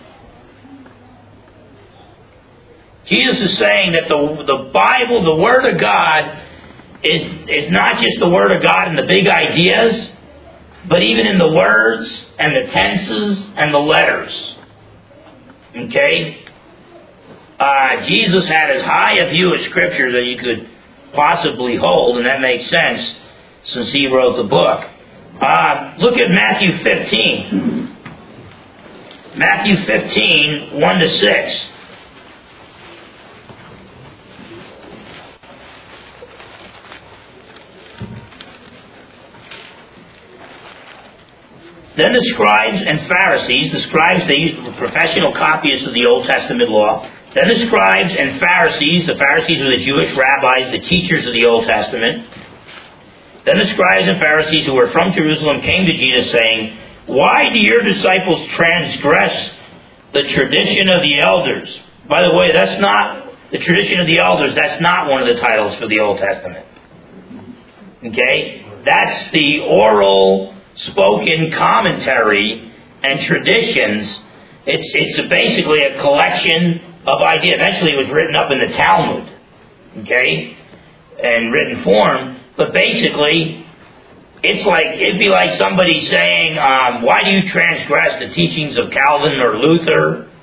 Jesus is saying that the, the Bible, the Word of God, is, is not just the Word of God and the big ideas, but even in the words and the tenses and the letters. Okay? Uh, Jesus had as high a view of Scripture that you could possibly hold, and that makes sense since he wrote the book. Uh, look at Matthew fifteen. Matthew fifteen, one to six. Then the scribes and Pharisees, the scribes, they used to be professional copyists of the Old Testament law. Then the scribes and Pharisees, the Pharisees were the Jewish rabbis, the teachers of the Old Testament. Then the scribes and Pharisees who were from Jerusalem came to Jesus saying, why do your disciples transgress the tradition of the elders? By the way, that's not the tradition of the elders. That's not one of the titles for the Old Testament. Okay? That's the oral, spoken commentary and traditions. It's it's basically a collection of ideas. Eventually it was written up in the Talmud, okay, in written form. But basically, it's like it'd be like somebody saying, um, "Why do you transgress the teachings of Calvin or Luther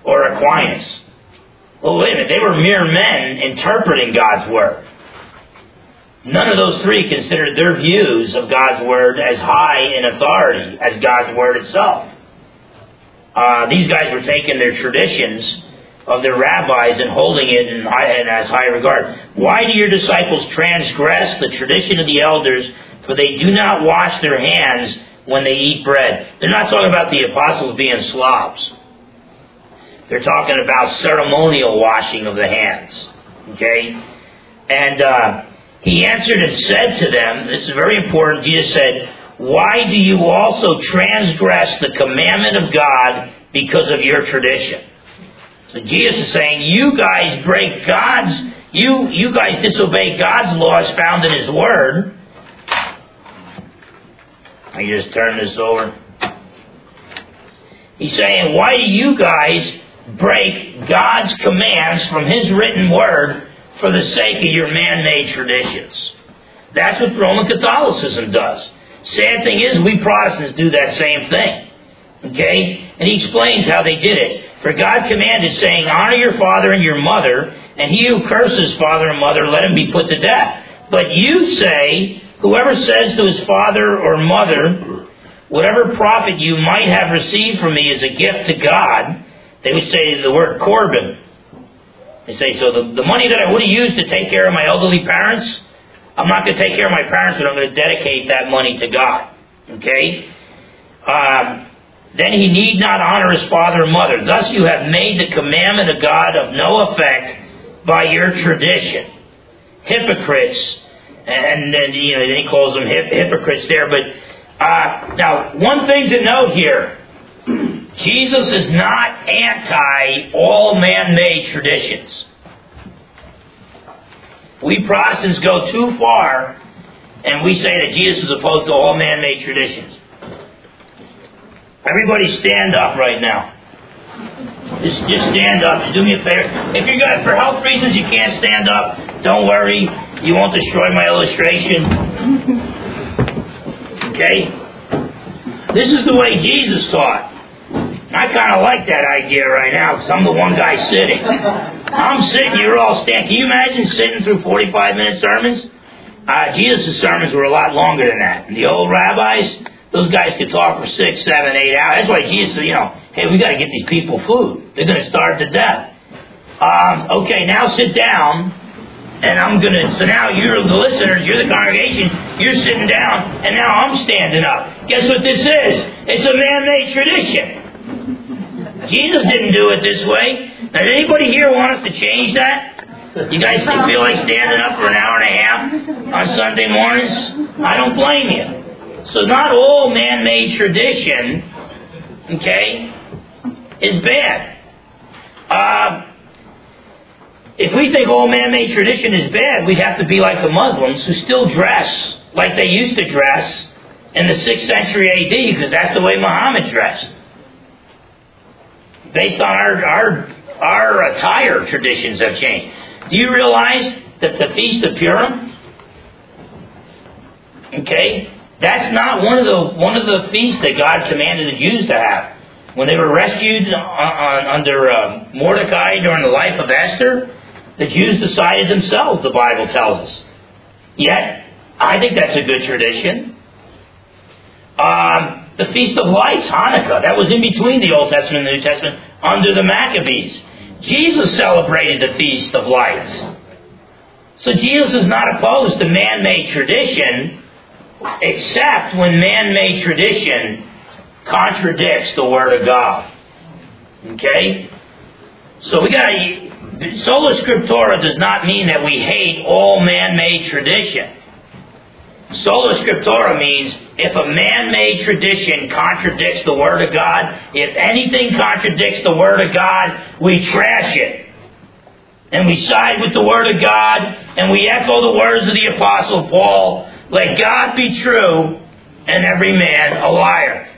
or Aquinas. Well, wait a minute. They were mere men interpreting God's Word. None of those three considered their views of God's Word as high in authority as God's Word itself. Uh, these guys were taking their traditions of their rabbis and holding it in, high, in as high regard. Why do your disciples transgress the tradition of the elders, for they do not wash their hands when they eat bread? They're not talking about the apostles being slobs. They're talking about ceremonial washing of the hands. Okay? And uh, he answered and said to them, this is very important, Jesus said, why do you also transgress the commandment of God because of your tradition? So Jesus is saying, you guys break God's, you, you guys disobey God's laws found in His Word. I just turn this over. He's saying, why do you guys break God's commands from His written Word for the sake of your man-made traditions? That's what Roman Catholicism does. Sad thing is, we Protestants do that same thing. Okay? And he explains how they did it. For God commanded, saying, honor your father and your mother, and he who curses father and mother, let him be put to death. But you say, whoever says to his father or mother, whatever profit you might have received from me is a gift to God, they would say the word Corban. They say, so the, the money that I would have used to take care of my elderly parents, I'm not going to take care of my parents, but I'm going to dedicate that money to God. Okay? Um, then he need not honor his father and mother. Thus you have made the commandment of God of no effect by your tradition. Hypocrites. And then, you know, he calls them hip, hypocrites there. But uh, now, one thing to note here. Jesus is not anti all man-made traditions. We Protestants go too far, and we say that Jesus is opposed to all man-made traditions. Everybody stand up right now. Just, just stand up. Just do me a favor. If you're gonna, for health reasons you can't stand up, don't worry. You won't destroy my illustration. Okay? This is the way Jesus taught. I kind of like that idea right now because I'm the one guy sitting. I'm sitting, you're all standing. Can you imagine sitting through forty-five minute sermons? Uh, Jesus' sermons were a lot longer than that. And the old rabbis, those guys could talk for six, seven, eight hours. That's why Jesus said, you know, hey, we got to get these people food. They're going to starve to death. Um, okay, now sit down. And I'm going to, so now you're the listeners, you're the congregation, you're sitting down, and now I'm standing up. Guess what this is? It's a man-made tradition. Jesus didn't do it this way. Now, does anybody here want us to change that? You guys feel like standing up for an hour and a half on Sunday mornings? I don't blame you. So not all man-made tradition, okay, is bad. Uh, if we think all man-made tradition is bad, we'd have to be like the Muslims who still dress like they used to dress in the sixth century A D because that's the way Muhammad dressed. Based on our, our, our attire, traditions have changed. Do you realize that the Feast of Purim, okay, that's not one of the one of the feasts that God commanded the Jews to have. When they were rescued on, on, under uh, Mordecai during the life of Esther, the Jews decided themselves, the Bible tells us. Yet, I think that's a good tradition. Um, the Feast of Lights, Hanukkah, that was in between the Old Testament and the New Testament under the Maccabees. Jesus celebrated the Feast of Lights. So Jesus is not opposed to man-made tradition, except when man-made tradition contradicts the Word of God. Okay? So we got to, sola scriptura does not mean that we hate all man-made tradition. Sola scriptura means if a man-made tradition contradicts the Word of God, if anything contradicts the Word of God, we trash it. And we side with the Word of God, and we echo the words of the Apostle Paul, let God be true, and every man a liar.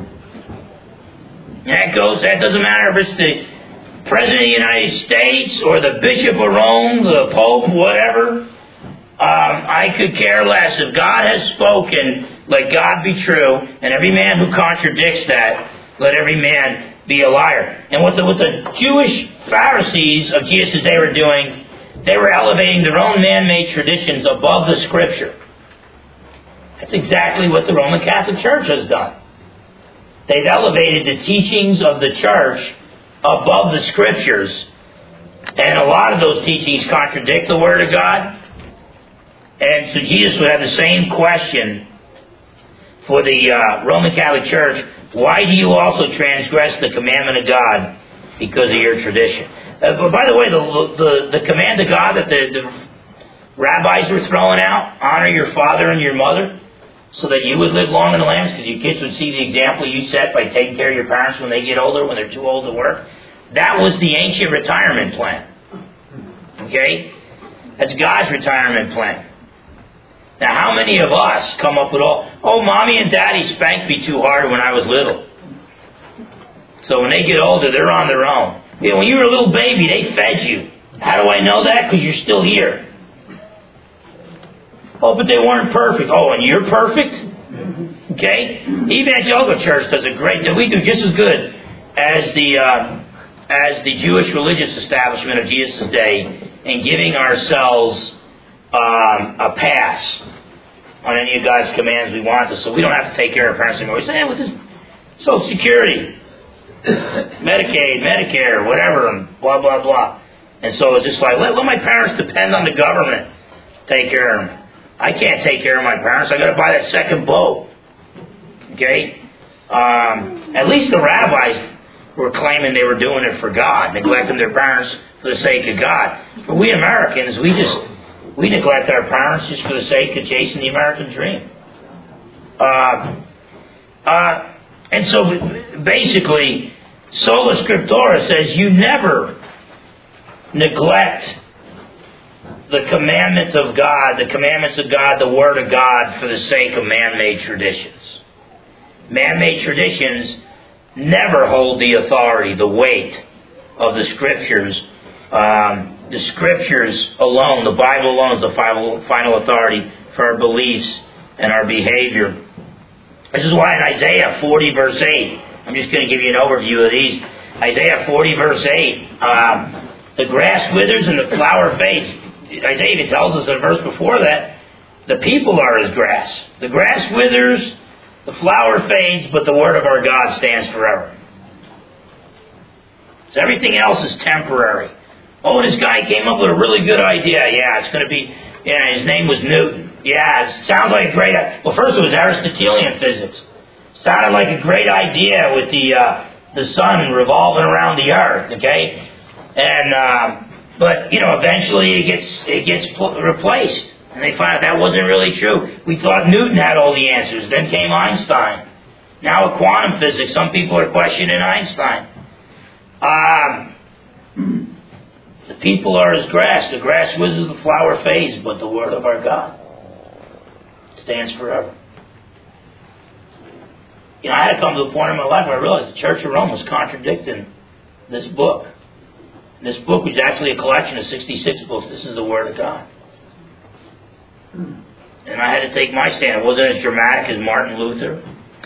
And that goes, that doesn't matter if it's the President of the United States, or the Bishop of Rome, the Pope, whatever. Um, I could care less. If God has spoken, let God be true, and every man who contradicts that, let every man be a liar. And what the, what the Jewish Pharisees of Jesus' day were doing, they were elevating their own man-made traditions above the Scripture. That's exactly what the Roman Catholic Church has done. They've elevated the teachings of the Church above the Scriptures. And a lot of those teachings contradict the Word of God. And so Jesus would have the same question for the uh, Roman Catholic Church. Why do you also transgress the commandment of God because of your tradition? Uh, but by the way, the, the, the command of God that the, the rabbis were throwing out, honor your father and your mother, so that you would live long in the land, because your kids would see the example you set by taking care of your parents when they get older, when they're too old to work. That was the ancient retirement plan. Okay? That's God's retirement plan. Now, how many of us come up with all, oh, mommy and daddy spanked me too hard when I was little. So when they get older, they're on their own. You know, when you were a little baby, they fed you. How do I know that? Because you're still here. Oh, but they weren't perfect. Oh, and you're perfect? Okay? The Evangelical Church does a great job. We do just as good as the uh, as the Jewish religious establishment of Jesus' day in giving ourselves um, a pass on any of God's commands we want to, so we don't have to take care of our parents anymore. We say, hey, with this Social Security, Medicaid, Medicare, whatever, and blah, blah, blah. And so it's just like, let, let my parents depend on the government to take care of them. I can't take care of my parents. I got to buy that second boat. Okay? Um, at least the rabbis were claiming they were doing it for God, neglecting their parents for the sake of God. But we Americans, we just, we neglect our parents just for the sake of chasing the American dream. Uh, uh, and so basically, Sola Scriptura says you never neglect the commandments of God, the commandments of God, the Word of God, for the sake of man-made traditions. Man-made traditions never hold the authority, the weight of the Scriptures. Um, the Scriptures alone, the Bible alone, is the final, final authority for our beliefs and our behavior. This is why in Isaiah forty, verse eight, I'm just going to give you an overview of these. Isaiah forty, verse eight, um, the grass withers and the flower fades. Isaiah even tells us in a verse before that, the people are as grass. The grass withers, the flower fades, but the word of our God stands forever. So everything else is temporary. Oh, this guy came up with a really good idea. Yeah, it's going to be, yeah, his name was Newton. Yeah, it sounds like a great idea. Well, first it was Aristotelian physics. Sounded like a great idea with the uh, the sun revolving around the earth, okay? And, um, but, you know, eventually it gets it gets pl- replaced. And they find out that wasn't really true. We thought Newton had all the answers. Then came Einstein. Now with quantum physics, some people are questioning Einstein. Um, the people are as grass. The grass withers, the flower fades, but the word of our God stands forever. You know, I had to come to a point in my life where I realized the Church of Rome was contradicting this book. And this book was actually a collection of sixty-six books. This is the Word of God. And I had to take my stand. It wasn't as dramatic as Martin Luther.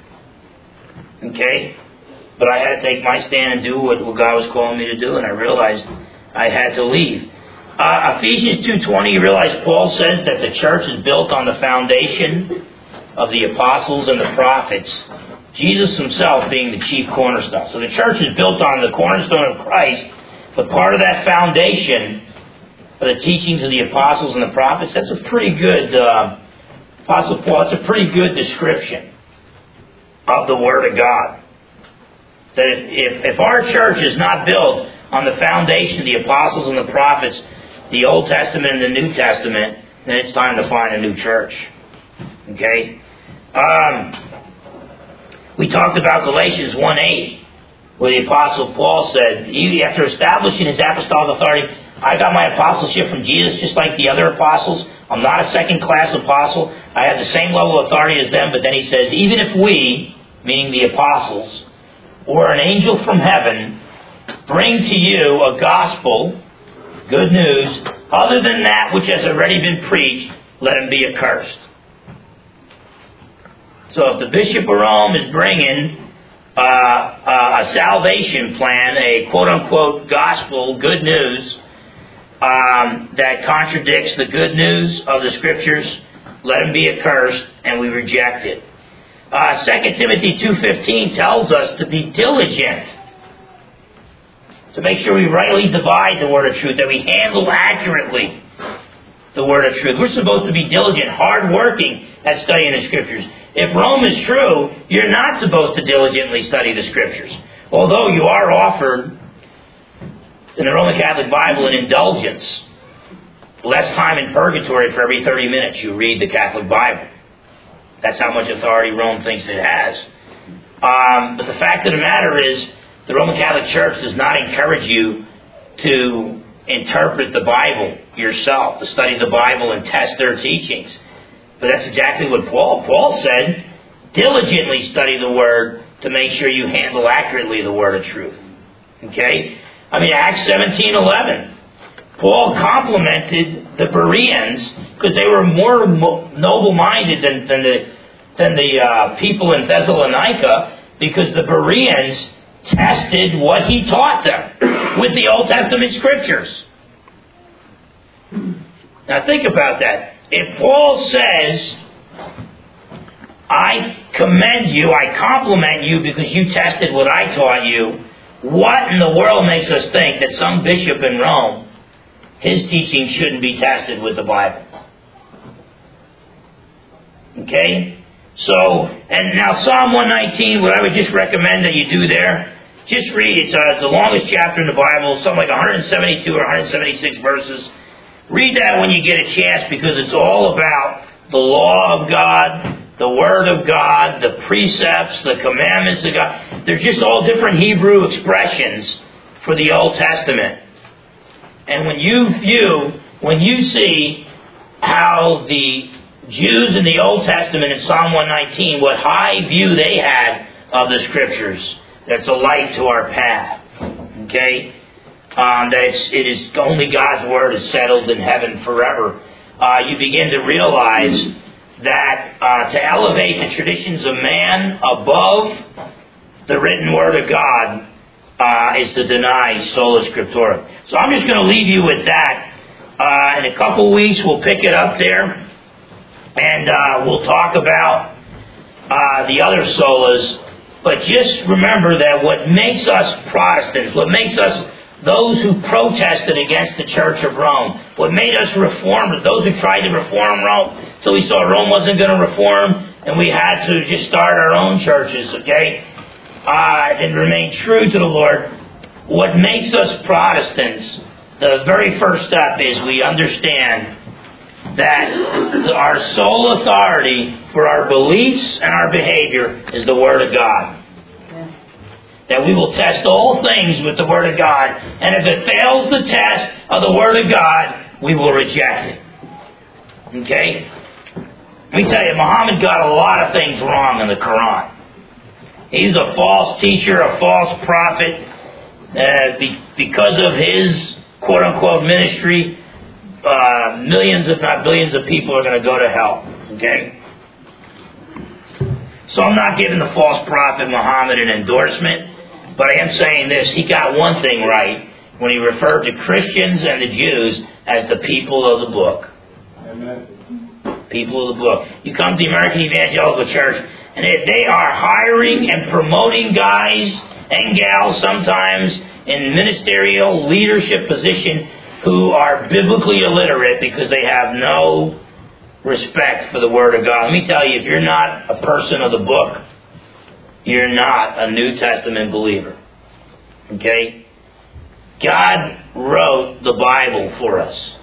Okay? But I had to take my stand and do what, what God was calling me to do, and I realized I had to leave. Uh, Ephesians two twenty, you realize Paul says that the church is built on the foundation of the apostles and the prophets, Jesus himself being the chief cornerstone. So the church is built on the cornerstone of Christ, but part of that foundation of the teachings of the apostles and the prophets, that's a pretty good, uh, Apostle Paul, that's a pretty good description of the Word of God. That if, if, if our church is not built on the foundation of the apostles and the prophets, the Old Testament and the New Testament, then it's time to find a new church. Okay? Um, we talked about Galatians one eight, where the Apostle Paul said, after establishing his apostolic authority, I got my apostleship from Jesus just like the other apostles. I'm not a second-class apostle. I have the same level of authority as them. But then he says, even if we, meaning the apostles, or an angel from heaven, bring to you a gospel, good news, other than that which has already been preached, let him be accursed. So if the Bishop of Rome is bringing uh, uh, a salvation plan, a quote-unquote gospel, good news, um, that contradicts the good news of the Scriptures, let him be accursed, and we reject it. Uh, Second Timothy two fifteen tells us to be diligent, to make sure we rightly divide the word of truth, that we handle accurately the word of truth. We're supposed to be diligent, hard-working at studying the Scriptures. If Rome is true, you're not supposed to diligently study the Scriptures. Although you are offered in the Roman Catholic Bible an indulgence. Less time in purgatory for every thirty minutes you read the Catholic Bible. That's how much authority Rome thinks it has. Um, but the fact of the matter is, the Roman Catholic Church does not encourage you to interpret the Bible yourself, to study the Bible and test their teachings. But that's exactly what Paul, Paul said, diligently study the Word to make sure you handle accurately the Word of truth. Okay? I mean, Acts seventeen eleven. Paul complimented the Bereans because they were more mo- noble-minded than, than the, than the uh, people in Thessalonica, because the Bereans tested what he taught them with the Old Testament Scriptures. Now think about that. If Paul says, I commend you, I compliment you because you tested what I taught you, what in the world makes us think that some bishop in Rome, his teaching shouldn't be tested with the Bible? Okay? So, and now Psalm one nineteen, what I would just recommend that you do there, just read. It's uh, the longest chapter in the Bible, something like one hundred seventy-two or one hundred seventy-six verses. Read that when you get a chance, because it's all about the law of God, the Word of God, the precepts, the commandments of God. They're just all different Hebrew expressions for the Old Testament. And when you view, when you see how the Jews in the Old Testament in Psalm one nineteen, what high view they had of the Scriptures, that's a light to our path. Okay? Um, that it's, it is only God's Word is settled in heaven forever. Uh, you begin to realize that uh, to elevate the traditions of man above the written Word of God uh, is to deny sola scriptura. So I'm just going to leave you with that. Uh, in a couple of weeks, we'll pick it up there, and uh, we'll talk about uh, the other solas. But just remember that what makes us Protestants, what makes us those who protested against the Church of Rome, what made us reformers, those who tried to reform Rome, till we saw Rome wasn't going to reform, and we had to just start our own churches, okay, uh, and remain true to the Lord. What makes us Protestants, the very first step is we understand that our sole authority for our beliefs and our behavior is the Word of God. That we will test all things with the Word of God. And if it fails the test of the Word of God, we will reject it. Okay? Let me tell you, Muhammad got a lot of things wrong in the Quran. He's a false teacher, a false prophet. Uh, be, because of his quote-unquote ministry, uh, millions, if not billions of people are going to go to hell. Okay? So I'm not giving the false prophet Muhammad an endorsement. But I am saying this, he got one thing right when he referred to Christians and the Jews as the people of the book. Amen. People of the book. You come to the American Evangelical Church, and they, they are hiring and promoting guys and gals sometimes in ministerial leadership position who are biblically illiterate because they have no respect for the Word of God. Let me tell you, if you're not a person of the book, you're not a New Testament believer. Okay? God wrote the Bible for us.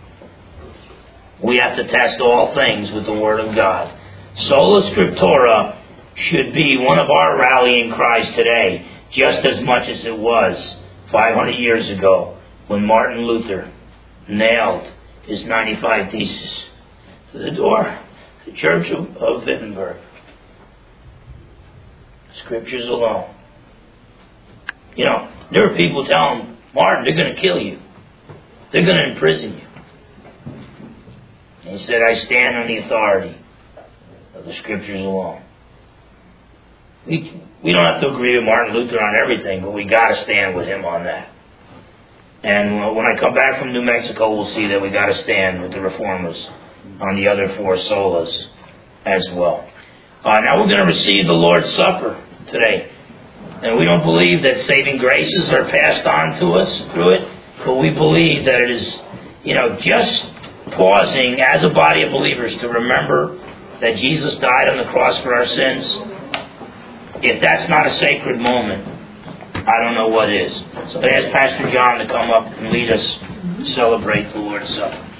We have to test all things with the Word of God. Sola Scriptura should be one of our rallying cries today, just as much as it was five hundred years ago when Martin Luther nailed his ninety-five Theses to the door, the Church of, of Wittenberg. Scriptures alone. You know, there were people telling Martin, they're going to kill you. They're going to imprison you. And he said, I stand on the authority of the Scriptures alone. we we don't have to agree with Martin Luther on everything, but we got to stand with him on that. And when I come back from New Mexico, we'll see that we got to stand with the reformers on the other four solas as well. Uh, now we're going to receive the Lord's Supper today. And we don't believe that saving graces are passed on to us through it, but we believe that it is, you know, just pausing as a body of believers to remember that Jesus died on the cross for our sins. If that's not a sacred moment, I don't know what is. So I ask Pastor John to come up and lead us to celebrate the Lord's Supper.